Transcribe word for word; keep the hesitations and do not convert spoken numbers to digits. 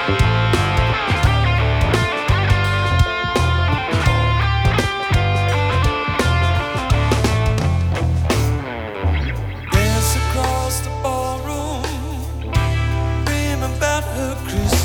Dance across the ballroom, dream about her Christmas.